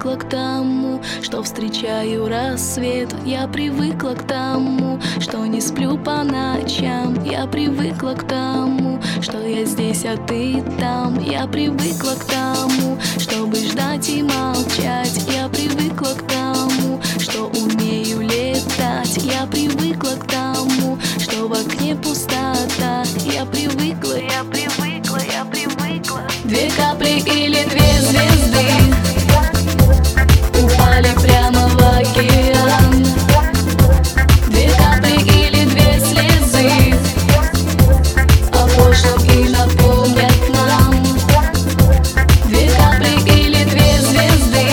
привыкла к тому, что встречаю рассвет. Я привыкла к тому, что не сплю по ночам. Я привыкла к тому, что я здесь, а ты там. Я привыкла к тому, чтобы ждать и молчать. Я привыкла к тому, что умею летать. Я привыкла к тому, что в окне пустота. Я привыкла, я привыкла, я привыкла. Две капли или две звезды упали прямо в океан. Две капли или две слезы о прошлом и напомнят нам. Две капли или две звезды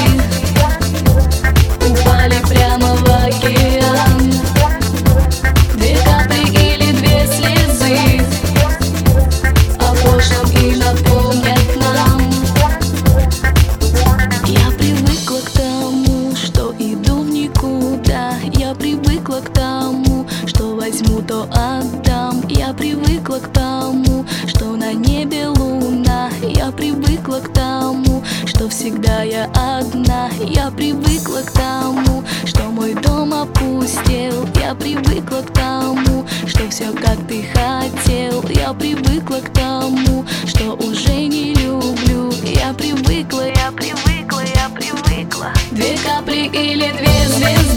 упали прямо в океан. Две капли или две слезы о прошлом и напомнят нам. Я привыкла к тому, что иду в никуда. Я привыкла к тому, что возьму, то отдам. Я привыкла к тому, что на небе луна. Я привыкла к тому, что всегда я одна. Я привыкла к тому, что мой дом опустел. Я привыкла к тому, что все как ты хотел. Я привыкла к тому, что уже не люблю. Я привыкла, я привыкла, я привыкла. Две капли или две звезды